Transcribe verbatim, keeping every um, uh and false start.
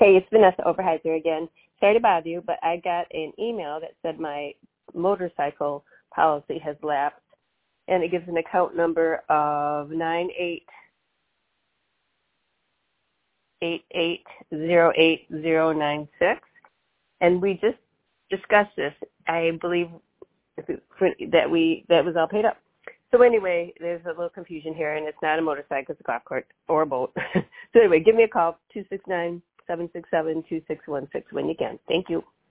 Hey, it's Vanessa Overheiser again. Sorry to bother you, but I got an email that said my motorcycle policy has lapsed, and it gives an account number of nine eight eight eight zero eight zero nine six. And we just discussed this. I believe that we that was all paid up. So anyway, there's a little confusion here, and it's not a motorcycle, it's a golf cart or a boat. So anyway, give me a call, two six nine, seven six seven, two six one six when you can. Thank you.